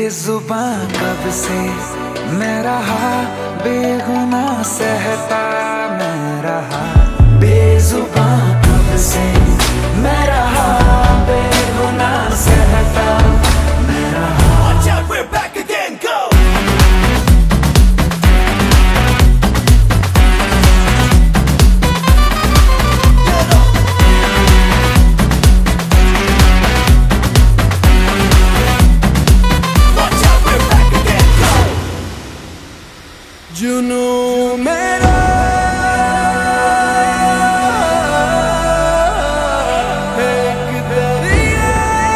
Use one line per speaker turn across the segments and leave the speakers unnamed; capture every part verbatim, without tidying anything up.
बेजुबां कब से मैं रहा, बेगुनाह सहता मैं रहा। बेजुबां कब से मैं रहा, बेगुनाह सहता मैं रहा।
Watch out, we're back again, go! जुनू मेरा एक दरिया,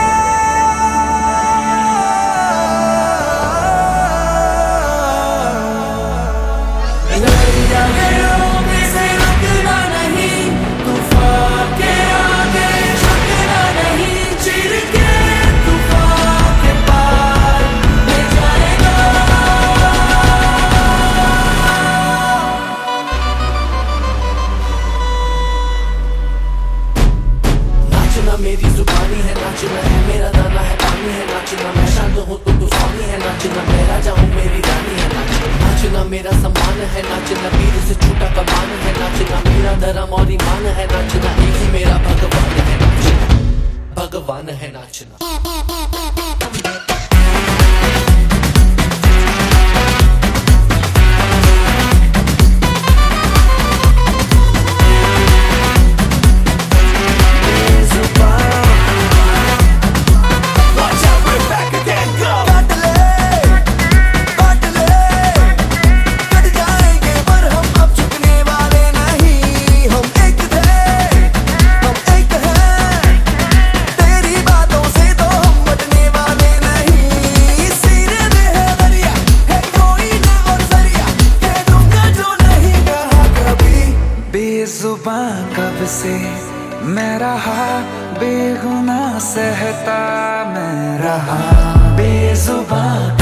दरिया के रोके से रुकना नहीं, तूफान के आगे झुकना नहीं, चिर के तूफान के पार ले जाएगा। नाचना मेरी जुबानी है, नाचना है मेरा दाना है, पानी है नाचना। मैं शांत हूँ तो तूफानी है नाचना, मैं राजा हूँ मेरी रानी है नाचना। नाचना मेरा सम्मान है नाचना, पीर से छूटा कमान है नाचना। मेरा धर्म और ईमान है नाचना, एक ही मेरा भगवान है नाचना, भगवान है नाचना।
बेजुबां कब से मैं रहा, बेगुनाह सहता मैं रहा। बेजुबां